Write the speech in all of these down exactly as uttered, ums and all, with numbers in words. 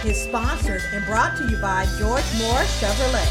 is sponsored and brought to you by George Moore Chevrolet.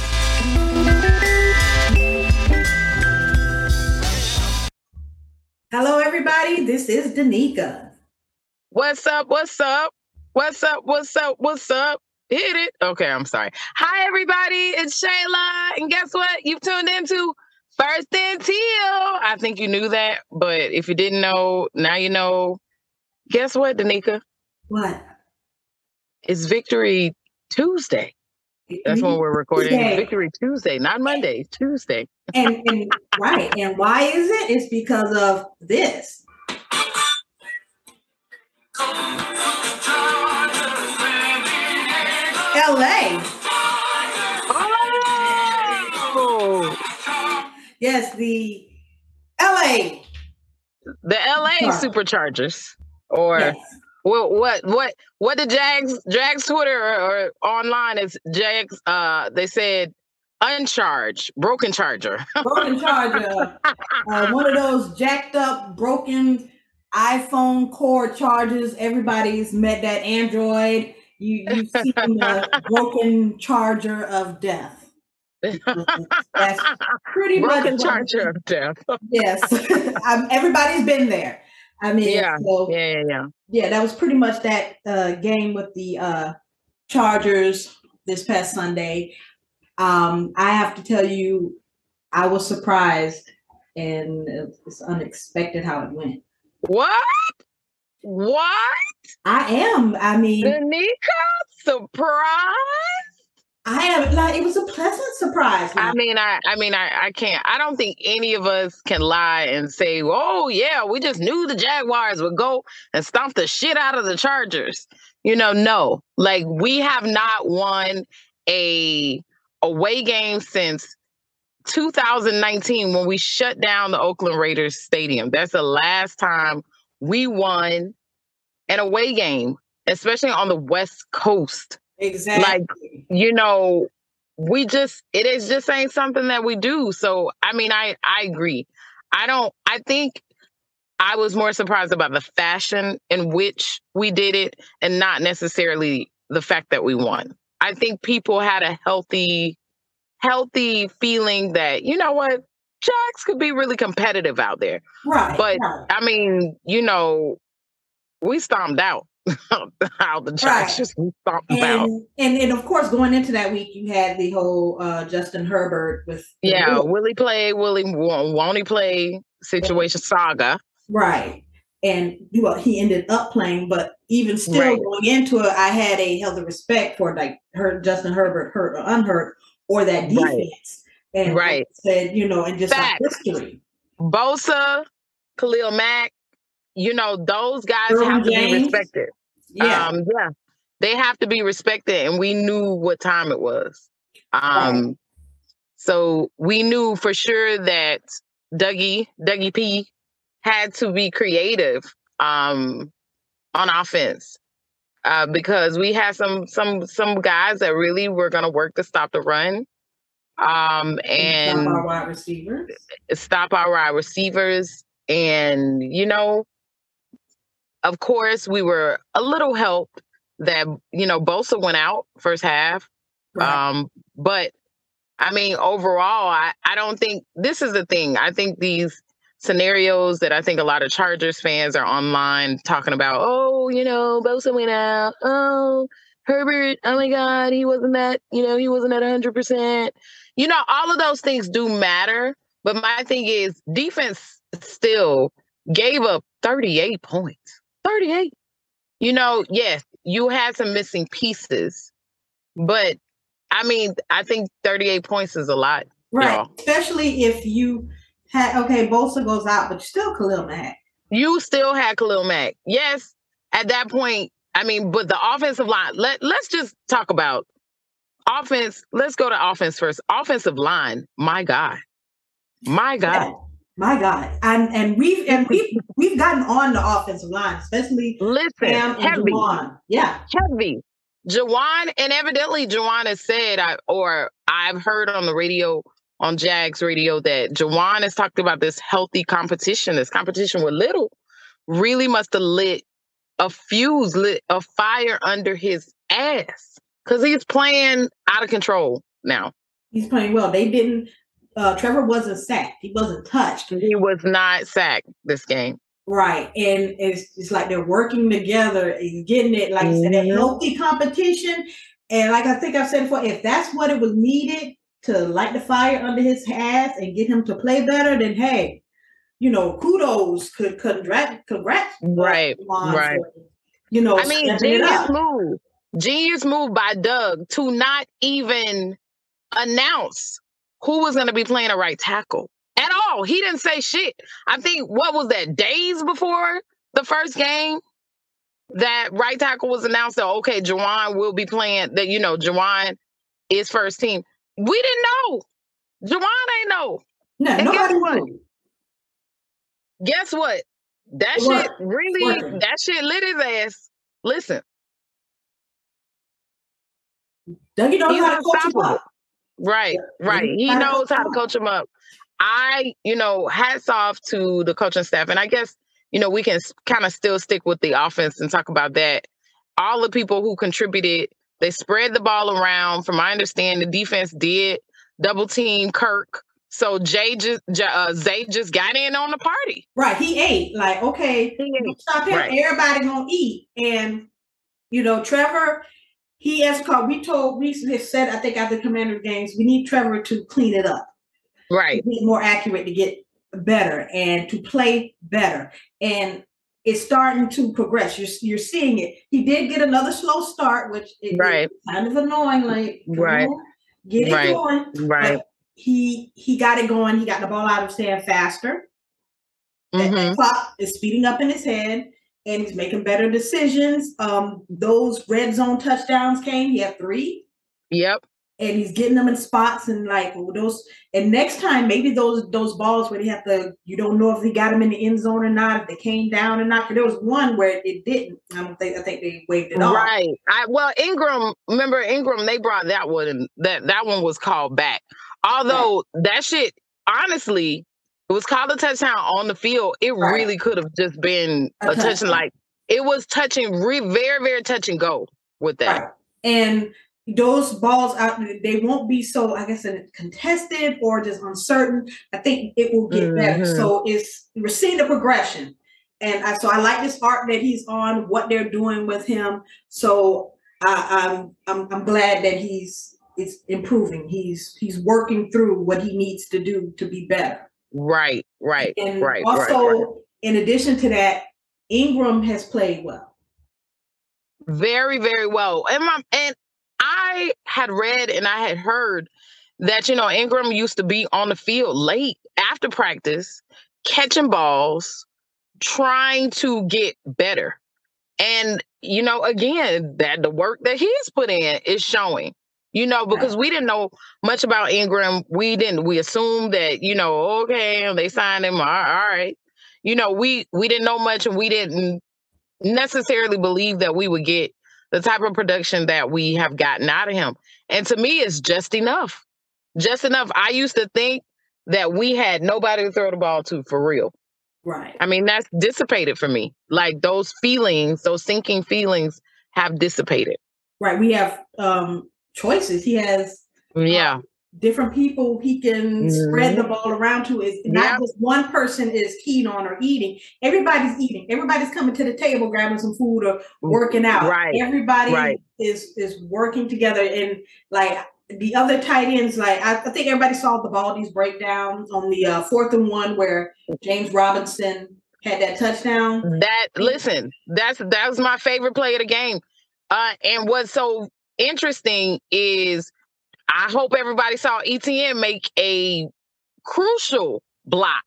Hello, everybody. This is Danica. What's up? What's up? What's up? What's up? What's up? Hit it. Okay, I'm sorry. Hi, everybody. It's Shayla. And guess what? You've tuned into First and Teal. I think you knew that, but if you didn't know, now you know. Guess what, Danica? What? It's Victory Tuesday. That's when we're recording. Tuesday. It's Victory Tuesday, not Monday. It's Tuesday. And, and right. And why is it? It's because of this. L A. Oh. Yes, the L A. The L A Superchargers. Or yes. Well, what what what the Jags Jags Twitter or, or online is Jags? Uh, they said uncharged, broken charger, broken charger, uh, one of those jacked up, broken iPhone cord chargers. Everybody's met that Android. You you've seen the broken charger of death. That's pretty broken much charger of death. Yes, um, everybody's been there. I mean, yeah, so, yeah, yeah, yeah. Yeah, that was pretty much that uh, game with the uh, Chargers this past Sunday. Um, I have to tell you, I was surprised, and it's unexpected how it went. What? What? I am. I mean, Danica, surprised? I am. Like, it was a pleasant surprise. I mean, I, I mean, I, I can't. I don't think any of us can lie and say, "Oh, yeah, we just knew the Jaguars would go and stomp the shit out of the Chargers." You know, no. Like, we have not won a away game since two thousand nineteen when we shut down the Oakland Raiders stadium. That's the last time we won an away game, especially on the West Coast. Exactly. Like, you know, we just, it is just ain't something that we do. So, I mean, I, I agree. I don't, I think I was more surprised about the fashion in which we did it and not necessarily the fact that we won. I think people had a healthy, healthy feeling that, you know what, Jags could be really competitive out there. Right. But, right. I mean, you know, we stomped out. How the Chargers right. stomped and, out. And, and of course, going into that week, you had the whole uh, Justin Herbert with yeah, Willie. Willie play, Willie won't he play situation saga. Right. And well, he ended up playing, but even still right. going into it, I had a healthy respect for like her Justin Herbert, hurt or unhurt, or that defense. Right. And right. said, you know, and just like history. Bosa, Khalil Mack, you know, those guys Earl have James. to be respected. Yeah. Um, yeah. They have to be respected, and we knew what time it was. Um, right. So we knew for sure that Dougie, Dougie P had to be creative um, on offense uh, because we had some some some guys that really were going to work to stop the run. Um, and, and stop our wide receivers. Stop our wide receivers. And, you know, of course, we were a little helped that, you know, Bosa went out first half. Right. Um, but, I mean, overall, I, I don't think this is the thing. I think these scenarios that I think a lot of Chargers fans are online talking about, oh, you know, Bosa went out. Oh, Herbert, oh, my God, he wasn't that, you know, he wasn't at one hundred percent. You know, all of those things do matter. But my thing is defense still gave up thirty-eight points. thirty-eight. You know, yes, you had some missing pieces, but I mean, I think thirty-eight points is a lot. Right. Y'all. Especially if you had, okay, Bosa goes out, but still Khalil Mack. You still had Khalil Mack. Yes, at that point, I mean, but the offensive line, let, let's just talk about offense. Let's go to offense first. Offensive line, my God. My God. Yeah. My God, and and we've and we've we've gotten on the offensive line, especially listen, Cam and heavy, Juwan. Yeah, heavy. Juwan, and evidently Juwan has said, I, or I've heard on the radio, on Jags radio, that Juwan has talked about this healthy competition. This competition with Little really must have lit a fuse, lit a fire under his ass because he's playing out of control now. He's playing well. They didn't. Uh, Trevor wasn't sacked. He wasn't touched. He was not sacked this game. Right, and it's it's like they're working together. He's getting it, like mm-hmm. I said, a healthy competition. And like I think I've said before, if that's what it was needed to light the fire under his ass and get him to play better, then hey, you know, kudos, could congrats, congrats, right, right. For, you know, I mean, genius move, genius move by Doug to not even announce who was going to be playing a right tackle at all. He didn't say shit. I think, what was that, days before the first game, that right tackle was announced that, okay, Juwan will be playing, that, you know, Juwan is first team. We didn't know. Juwan ain't know. No, and nobody guess what? knew. Guess what? That It shit worked. really, Working. that shit lit his ass. Listen. Dougie knows He's how to coach him up. Right, right. He knows how to coach him up. I, you know, hats off to the coaching staff. And I guess, you know, we can kind of still stick with the offense and talk about that. All the people who contributed, they spread the ball around. From my understanding, the defense did double team Kirk. So Jay just, uh, Zay just got in on the party. Right. He ate. Like, okay, he ate. Stop him. Right. Everybody gonna eat. And, you know, Trevor, he has called, we told, we said, I think after the Commander games, we need Trevor to clean it up. Right. To be more accurate, to get better and to play better. And it's starting to progress. You're, you're seeing it. He did get another slow start, which is right. kind of annoying. Like, right. On, get it right. going. Right. But he he got it going. He got the ball out of his hand faster. Mm-hmm. That clock is speeding up in his head, and he's making better decisions. Um, those red zone touchdowns came. He had three. Yep. And he's getting them in spots, and like those. And next time, maybe those those balls where they have to, you don't know if he got them in the end zone or not, if they came down or not. There was one where it didn't. I don't think. I think they waved it off. Right. I, well, Ingram. Remember Ingram? They brought that one, and that that one was called back. Although right. that shit, honestly, it was called a touchdown on the field. It right. really could have just been a, a touching. Like it was touching, re- very very touch and go with that. Right. And those balls out, they won't be so, I guess, contested or just uncertain. I think it will get mm-hmm. better. So it's, we're seeing the progression. And I, so I like this arc that he's on, what they're doing with him. So I, I'm, I'm, I'm glad that he's, it's improving. He's, he's working through what he needs to do to be better. Right, right, and right. Also, right, right. in addition to that, Ingram has played well. Very, very well. And my, and I had read and I had heard that, you know, Ingram used to be on the field late after practice, catching balls, trying to get better. And, you know, again, that the work that he's put in is showing, you know, because we didn't know much about Ingram. We didn't, we assumed that, you know, okay, they signed him. All right. You know, we, we didn't know much, and we didn't necessarily believe that we would get the type of production that we have gotten out of him. And to me, it's just enough. Just enough. I used to think that we had nobody to throw the ball to for real. Right. I mean, that's dissipated for me. Like those feelings, those sinking feelings have dissipated. Right. We have um, choices. He has yeah. Um, different people he can mm-hmm. spread the ball around to. Is not yep. just one person is keen on or eating. Everybody's eating. Everybody's coming to the table, grabbing some food or working out. Right. Everybody right. is is working together. And like the other tight ends, like I, I think everybody saw the Baldy's breakdown on the uh, fourth and one where James Robinson had that touchdown. That listen, that's that was my favorite play of the game. Uh, and what's so interesting is, I hope everybody saw E T N make a crucial block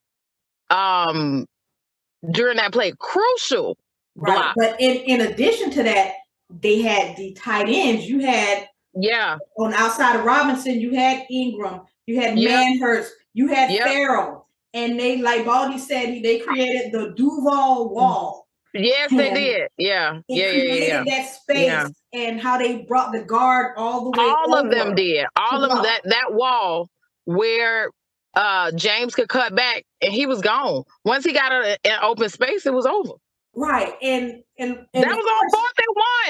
um, during that play. Crucial right. block. But in, in addition to that, they had the tight ends. You had, yeah, on outside of Robinson, you had Ingram, you had yep. Manhurst, you had yep. Farrell. And they, like Baldy said, they created the Duval wall. Yes, and they did. Yeah. It yeah, created yeah, yeah. that space yeah. and how they brought the guard all the way All over of them did. All of them, that, that wall where uh, James could cut back and he was gone. Once he got an open space, it was over. Right. And, and, and that was on fourth and one.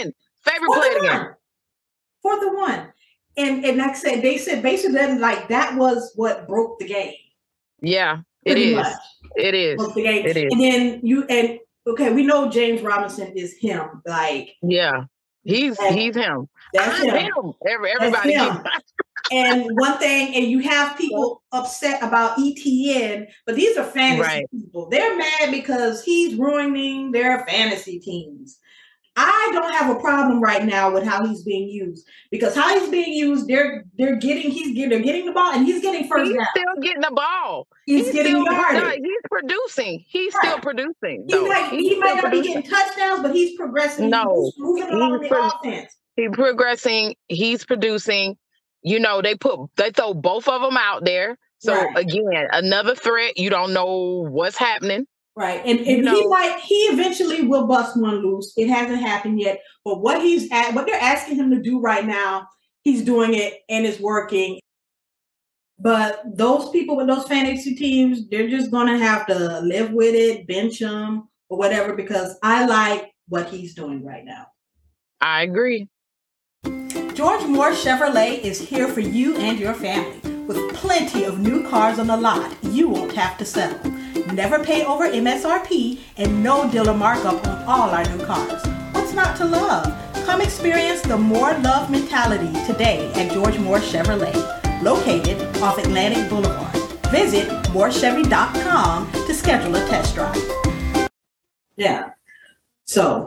Favorite Fourth play of and the game. one. Fourth and one. And and like I said, they said basically that, like that was what broke the game. Yeah, it Pretty is. much. It is. Broke the game. It is. And then you and okay, we know James Robinson is him. Like yeah, he's and he's him. That's I'm him. him. Every, everybody That's him. keeps And one thing, and you have people upset about E T N, but these are fantasy Right. people. They're mad because he's ruining their fantasy teams. I don't have a problem right now with how he's being used because how he's being used, they're they're getting he's getting they're getting the ball and he's getting first he's down. still getting the ball. He's, he's getting still, yardage. no, he's producing. He's Right. still producing. He Though. might he's he might not producing. be getting touchdowns, but he's progressing. No, he's moving along the pro- offense. He's progressing. He's producing. You know, they put they throw both of them out there. So Right. again, another threat. You don't know what's happening. Right. And, and You he know. might he eventually will bust one loose. It hasn't happened yet. But what he's at what they're asking him to do right now, he's doing it and it's working. But those people with those fantasy teams, they're just gonna have to live with it, bench him or whatever, because I like what he's doing right now. I agree. George Moore Chevrolet is here for you and your family. With plenty of new cars on the lot, you won't have to settle. Never pay over M S R P and no dealer markup on all our new cars. What's not to love? Come experience the More Love mentality today at George Moore Chevrolet, located off Atlantic Boulevard. Visit more chevy dot com to schedule a test drive. Yeah. So,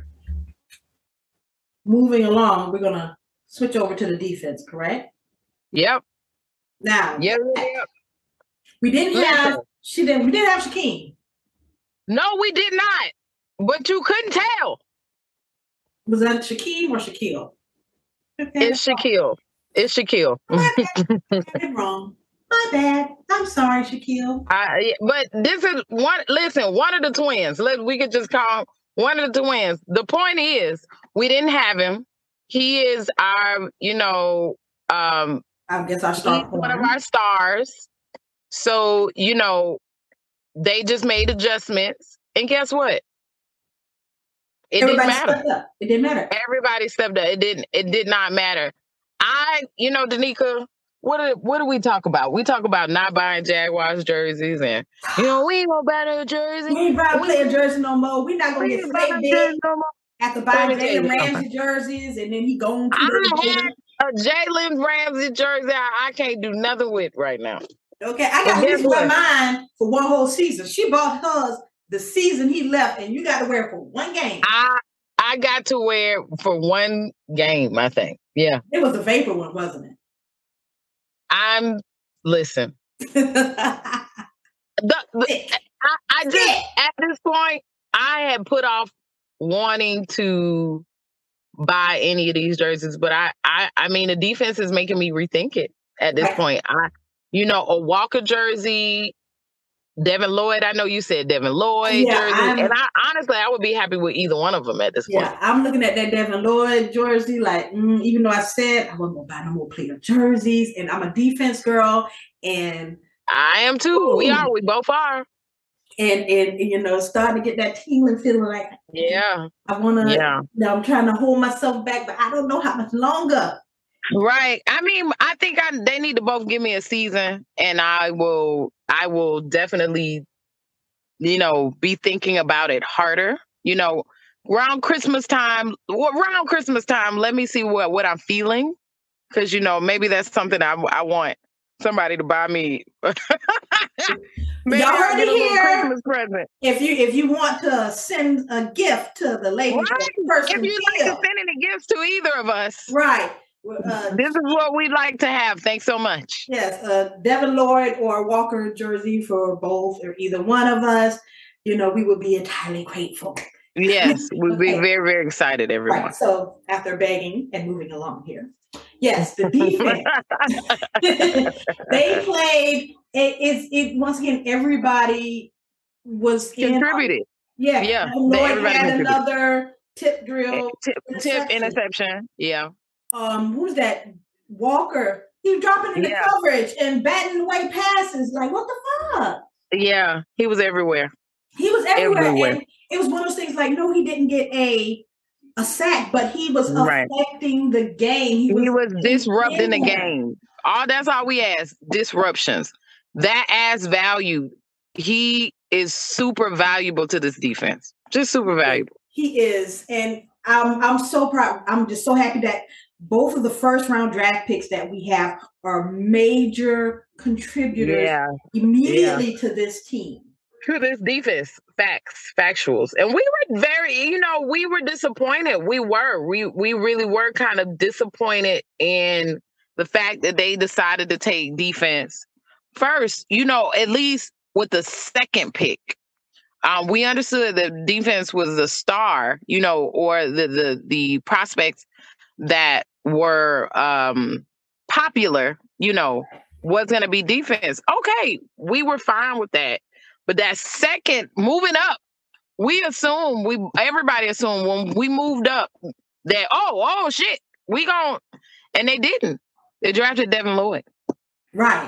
moving along, we're going to switch over to the defense, correct? Yep. Now, Yep. Yep. we didn't Listen. have she didn't we didn't have Shaquem. No, we did not. But you couldn't tell. Was that Shaquem or Shaquille? It's Shaquille. It's Shaquille. I did wrong. My bad. I'm sorry, Shaquille. I, but this is one. Listen, one of the twins. Let we could just call one of the twins. The point is, we didn't have him. He is our, you know, um, I guess our star he's one of our stars. So you know, they just made adjustments, and guess what? It Everybody didn't matter. stepped up. It didn't matter. Everybody stepped up. It didn't. It did not matter. I, you know, Danica, what do, what do we talk about? We talk about not buying Jaguars jerseys, and you know, we ain't gonna buy no jersey. We ain't buying We- player jersey no more. We're not gonna We get ain't buy Slay no big jersey no more. after Let buying me tell you Jalen something. Ramsey jerseys, and then he going to I the had a Jalen Ramsey jersey I, I can't do nothing with right now. Okay, I Well, got to guess wear what? mine for one whole season. She bought hers the season he left, and you got to wear it for one game. I I got to wear for one game, I think. Yeah. It was the vapor one, wasn't I'm listen. it? The, the, I, I just at this point I had put off wanting to buy any of these jerseys, but I I, I mean the defense is making me rethink it at this Right. point. I you know, a Walker jersey, Devin Lloyd. I know you said Devin Lloyd Yeah, jersey, I'm- and I honestly I would be happy with either one of them at this point. Yeah, I'm looking at that Devin Lloyd jersey, like, mm, even though I said I wasn't gonna buy no more player jerseys, and I'm a defense girl, and I am too. We Ooh. are. We both are. and and you know, starting to get that tingling feeling like, Yeah. I wanna, Yeah. you know, I'm trying to hold myself back, but I don't know how much longer. Right. I mean, I think I, they need to both give me a season, and I will. I will definitely, you know, be thinking about it harder. You know, around Christmas time. well, Around Christmas time, let me see what what I'm feeling, because you know maybe that's something I I want somebody to buy me. Maybe Y'all I'll heard get it a little here. Christmas present. If you if you want to send a gift to the lady, Right. the person If you'd like feel, to send any gifts to either of us, right? Uh, this is what we'd like to have. Thanks so much. Yes, uh, Devin Lloyd or Walker jersey for both or either one of us. You know, we would be entirely grateful. Yes, we'd be Okay. very, very excited, everyone. Right. So after begging and moving along here, yes, the defense. They played. It, it's it once again. Everybody was in. Contributed. Yeah, Yeah, Devin they- Lloyd everybody had contributed. another tip drill. Tip, tip interception. Yeah. Um, who's that? Walker. He was dropping in the Yeah. coverage and batting away passes. Like, what the fuck? Yeah. He was everywhere. He was everywhere. Everywhere. And it was one of those things like, no, he didn't get a a sack, but he was Right. affecting the game. He was, He was disrupting the in there. game. All that's all we ask. Disruptions. That adds value. He is super valuable to this defense. Just super valuable. He is. And I'm I'm so proud. I'm just so happy that both of the first round draft picks that we have are major contributors Yeah. immediately Yeah. to this team. To this defense. Facts, factuals. And we were very, you know, we were disappointed. We were. We we really were kind of disappointed in the fact that they decided to take defense first, you know, at least with the second pick. Um, we understood that defense was the star, you know, or the the the prospects that were um, popular, you know, was going to be defense. Okay, we were fine with that. But that second, moving up, we assume, we everybody assumed when we moved up that, oh, oh, shit, we gon', and they didn't. They drafted Devin Lloyd. Right.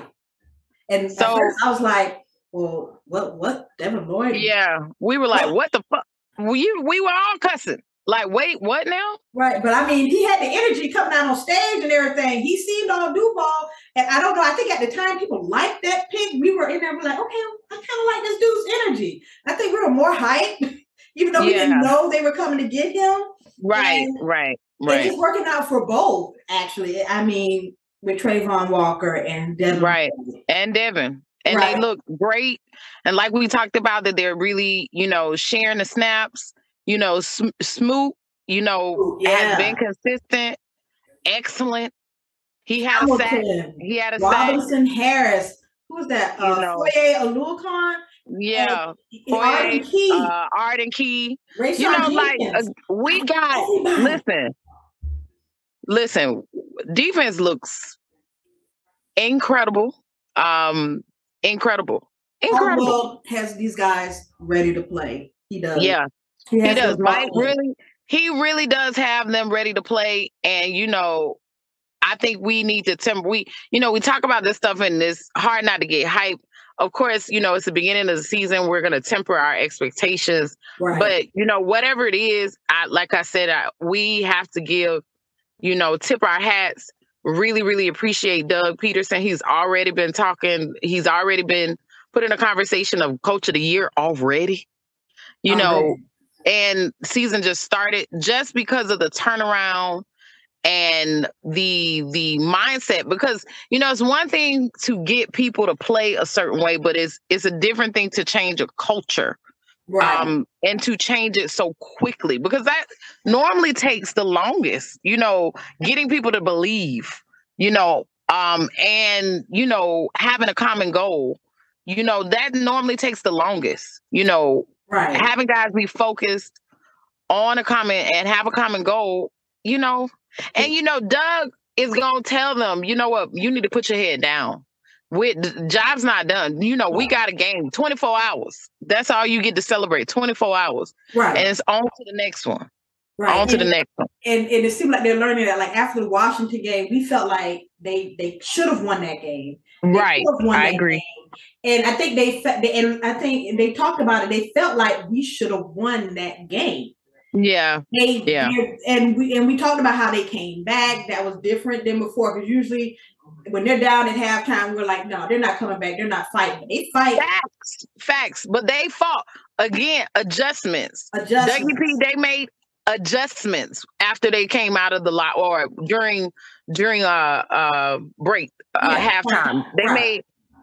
And so at first I was like, well, what, what, Devin Lloyd? Yeah, we were like, what the fuck? We, we were all cussing. Like, wait, what now? Right, but I mean, he had the energy coming out on stage and everything. He seemed all do ball, and I don't know. I think at the time people liked that pick. We were in there, we're like, okay, I kind of like this dude's energy. I think we were more hype, even though we Yeah. didn't know they were coming to get him. Right, And right, right. it's working out for both, actually. I mean, with Trayvon Walker and Devin. Right, and Devin. And Right. they look great. And like we talked about, that they're really, you know, sharing the snaps. You know, Sm- Smoot, you know, Ooh, yeah. has been consistent, excellent. He had a sack. Hamilton, He had a Robinson Harris. Who's that? You Uh, know. Foye Aluakon. Yeah. And Arden Key. Uh, Arden Key. Rayshawn You know, like, Jenkins. uh, we got, Everybody. listen, listen, defense looks incredible. Um, incredible. Incredible. Caldwell has these guys ready to play. He does. Yeah. He, He has does. them Mike all. really, he really does have them ready to play. And, you know, I think we need to temper. We, you know, we talk about this stuff and it's hard not to get hype. Of course, you know, it's the beginning of the season. We're going to temper our expectations. Right. But, you know, whatever it is, I, like I said, I, we have to give, you know, tip our hats. Really, really appreciate Doug Peterson. He's already been talking. He's already been put in a conversation of Coach of the Year already. You know, Already. and season just started just because of the turnaround and the the mindset. Because, you know, it's one thing to get people to play a certain way, but it's it's a different thing to change a culture. Right. Um, and to change it so quickly, because that normally takes the longest, you know, getting people to believe, you know, um, and, you know, having a common goal, you know, that normally takes the longest, you know, Right. having guys be focused on a common and have a common goal, you know, and, you know, Doug is going to tell them, you know what, you need to put your head down. With the job's not done. You know, we got a game, twenty-four hours. That's all you get to celebrate, twenty-four hours. Right. And it's on to the next one. Right. On to and, the next one. And, and it seemed like they're learning that, like, after the Washington game, we felt like they they should have won that game. They Right. should have won I that agree. game. And I think they, fe- they and I think they talked about it. They felt like we should have won that game. Yeah. They, Yeah. they- and we and we talked about how they came back. That was different than before, because usually when they're down at halftime, we're like, no, they're not coming back. They're not fighting. But they fight. Facts. Facts. But they fought. Again, adjustments. Adjustments. W P, they made adjustments after they came out of the lot or during during a uh, uh, break, uh, Yeah. halftime. They Right. made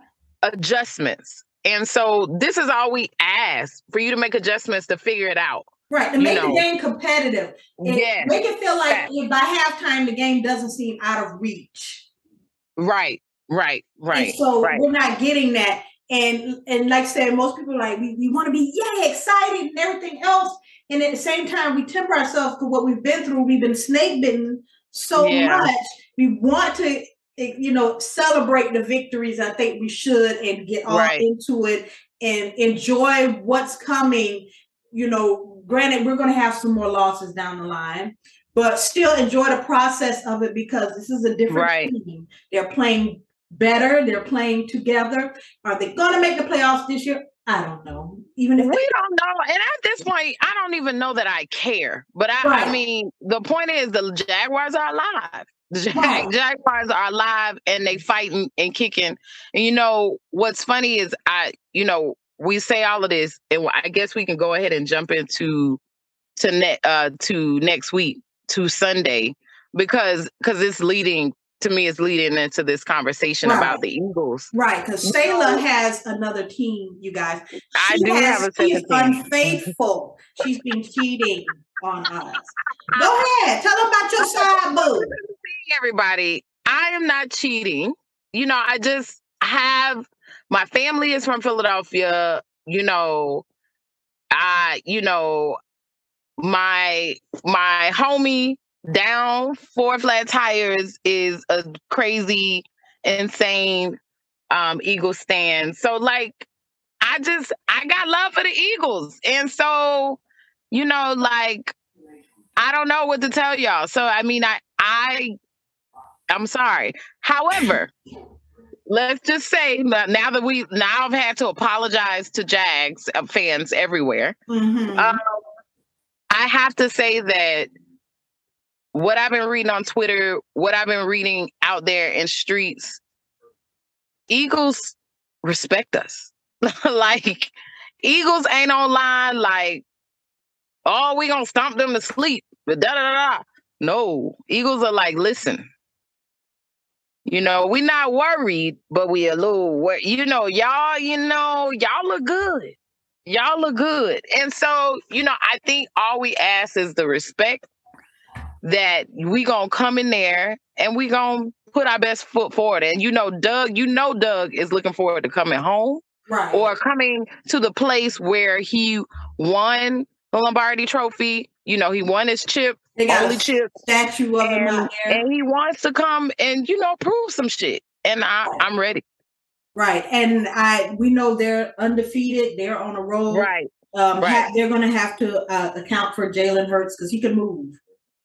adjustments. And so this is all we ask, for you to make adjustments to figure it out. Right, to You make know. the game competitive. And Yes. make it feel like Fact. if by halftime the game doesn't seem out of reach. Right, right, right. And so right. we're not getting that. And and like I said, most people are like, we, we want to be yeah excited and everything else. And at the same time, we temper ourselves to what we've been through. We've been snake bitten so Yeah. much. We want to, you know, celebrate the victories. I think we should, and get all Right. into it and enjoy what's coming. You know, granted, we're going to have some more losses down the line, but still enjoy the process of it, because this is a different Right. team. They're playing better. They're playing together. Are they going to make the playoffs this year? I don't know. Even if we they, don't know, and at this point, I don't even know that I care. But I, right. I mean, the point is, the Jaguars are alive. The Jag- Right. Jaguars are alive, and they fighting and kicking. And you know what's funny is, I, you know, we say all of this, and I guess we can go ahead and jump into to ne- uh to next week, to Sunday, because because it's leading to me, it's leading into this conversation Right. about the Eagles. Right, because Shayla has another team, you guys. She I do has, have a she's second team. unfaithful. She's been cheating on us. Go ahead, tell them about your side boo. Everybody, I am not cheating. You know, I just have, my family is from Philadelphia. You know, I, you know, my my homie down Four Flat Tires is a crazy, insane um Eagles stan. So like, I just I got love for the Eagles. And so, you know, like, I don't know what to tell y'all. So I mean, I I I'm sorry. However, let's just say that now that we now I've had to apologize to Jags uh, fans everywhere. Mm-hmm. Um, I have to say that what I've been reading on Twitter, what I've been reading out there in streets, Eagles respect us. Like, Eagles ain't online like, oh, we gonna stomp them to sleep. Da da da da. No, Eagles are like, listen. You know, we not worried, but we a little worried. You know, y'all, you know, y'all look good. Y'all look good. And so, you know, I think all we ask is the respect that we gonna come in there and we gonna put our best foot forward. And you know, Doug, you know, Doug is looking forward to coming home, right, or coming to the place where he won the Lombardi Trophy. You know, he won his chip, they got only a chip, statue of him and, out there, and he wants to come and, you know, prove some shit. And I, right. I'm ready. Right, and I we know they're undefeated. They're on a roll. Right, um, right. Ha- they're going to have to uh, account for Jalen Hurts because he can move.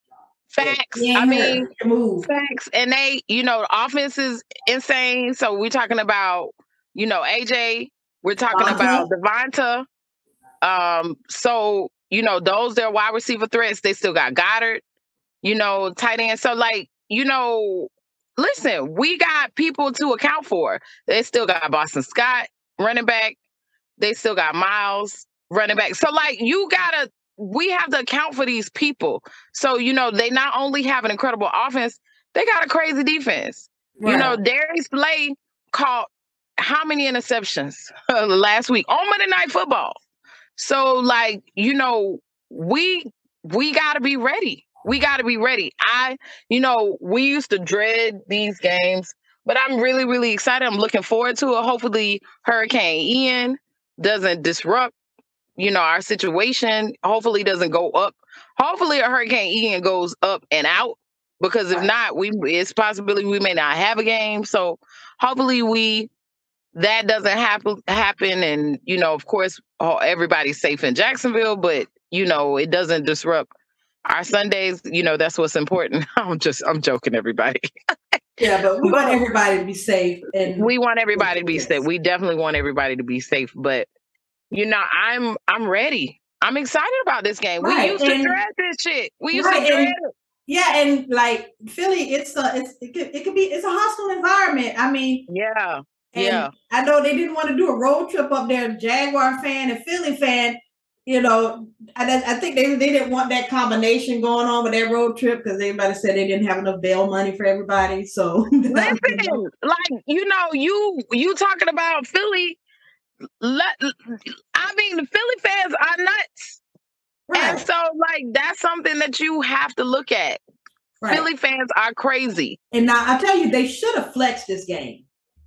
Facts. I mean, move. Facts. And they, you know, the offense is insane. So we're talking about, you know, A J. We're talking Devonta. about Devonta. Um, so, you know, those, their wide receiver threats, they still got Goddard, you know, tight end. So, like, you know, listen, we got people to account for. They still got Boston Scott, running back. They still got Miles, running back. So, like, you gotta, we have to account for these people. So, you know, they not only have an incredible offense, they got a crazy defense. Right. You know, Darius Slay caught how many interceptions last week on Monday Night Football? So, like, you know, we we got to be ready. We got to be ready. I, you know, we used to dread these games, but I'm really, really excited. I'm looking forward to it. Hopefully, Hurricane Ian doesn't disrupt, you know, our situation. Hopefully, doesn't go up. Hopefully, a Hurricane Ian goes up and out, because if not, we it's possibility we may not have a game. So, hopefully, we. That doesn't happen, happen, and you know, of course, everybody's safe in Jacksonville, but you know, it doesn't disrupt our Sundays. You know, that's what's important. I'm just, I'm joking, everybody. Yeah, but we but want everybody to be safe, and we want everybody to be safe. We definitely want everybody to be safe. But you know, I'm, I'm ready. I'm excited about this game. Right. We used and, to dread this shit. We used right, to dread and, it. Yeah, and like Philly, it's a, it's it could, it could be, it's a hostile environment. I mean, yeah. And yeah, I know they didn't want to do a road trip up there, Jaguar fan and Philly fan. You know, I, I think they, they didn't want that combination going on with that road trip because everybody said they didn't have enough bail money for everybody. So listen, you know. like you know, you you talking about Philly. Let, I mean, the Philly fans are nuts, right. And so like that's something that you have to look at. Right. Philly fans are crazy. And now I tell you, they should have flexed this game.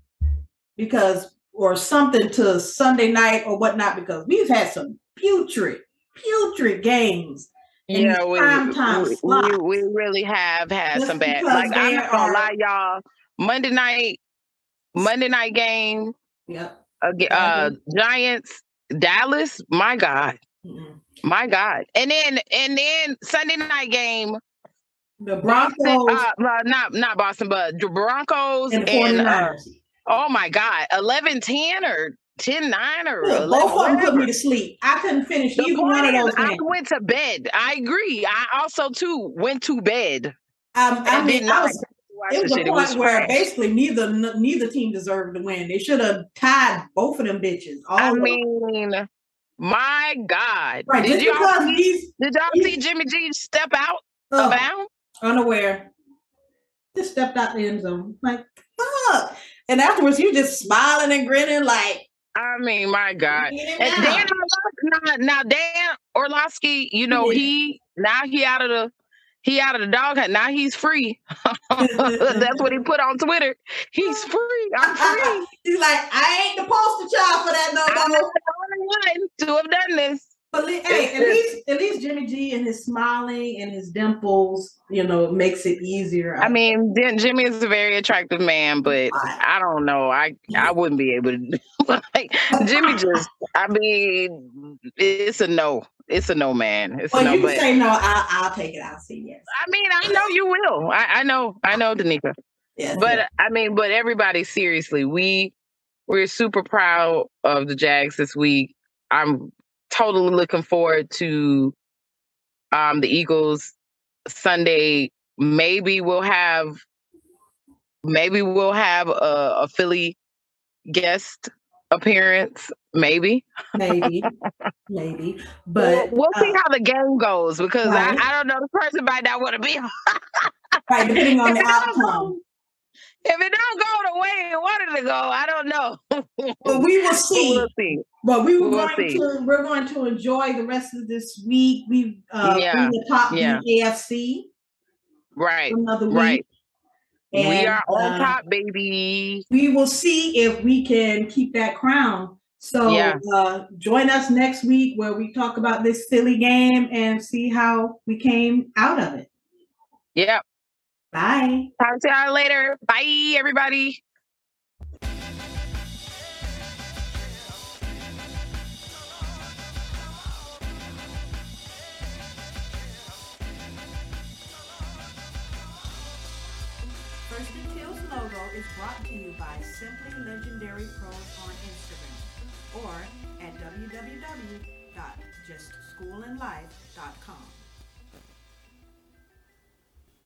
Because, or something to Sunday night or whatnot, because we've had some putrid, putrid games. Yeah, we, we, we, we really have had Just some bad. Like, I'm not gonna are, lie, y'all. Monday night, Monday night game. Yep. Uh, uh, Giants, Dallas. My God, mm-hmm. my God. And then, and then Sunday night game. The Broncos. Boston, uh, not not Boston, but the Broncos and, and. Uh, Oh my God, eleven ten or ten nine or Look, eleven, both of them put whatever. me to sleep. I couldn't finish The either point one of is, those I games. went to bed. I agree. I also too went to bed. Um, I and mean, did not I was. watch It the was a shit. point It was where trash. basically neither neither team deserved to win. They should have tied both of them bitches. All I of them. mean, my God. Right, Did just y'all because see, these, did y'all these see Jimmy G step out uh, of bounds? unaware, just stepped out the end zone. Like, fuck. And afterwards, you just smiling and grinning like, I mean, my God. And Dan Orlovsky, now, now Dan Orlovsky, you know, Yeah. he now he out of the he out of the dog hunt. Now he's free. That's what he put on Twitter. He's free. I'm free. He's like, I ain't the poster child for that no I'm more. not the only one to have done this. But hey, at least at least Jimmy G and his smiling and his dimples, you know, makes it easier. I mean, Jimmy is a very attractive man, but I don't know. I I wouldn't be able to. Like Jimmy, just I mean, it's a no. It's a no, man. It's well, a no. you can but, say no. I, I'll take it. I'll say yes. I mean, I know you will. I, I know. I know, Danica. Yes, but yes. I mean, but everybody, seriously, we we're super proud of the Jags this week. I'm totally looking forward to um, the Eagles Sunday. Maybe we'll have, maybe we'll have a, a Philly guest appearance. Maybe, maybe, maybe. But we'll, we'll uh, see how the game goes because right. I, I don't know. The person might not want to be. Right, depending on the outcome. If it don't go the way it wanted to go, I don't know. But we will see. We'll see. But we were we'll going see. to we're going to enjoy the rest of this week. We uh yeah. bring the top yeah. the A F C. Right. Another week. Right. And, we are on uh, top, baby. We will see if we can keep that crown. So yeah. uh, join us next week where we talk about this Philly game and see how we came out of it. Yep. Bye. Talk to y'all later. Bye, everybody. First and Kills logo is brought to you by Simply Legendary Pros on Instagram or at w w w dot just school and life dot com.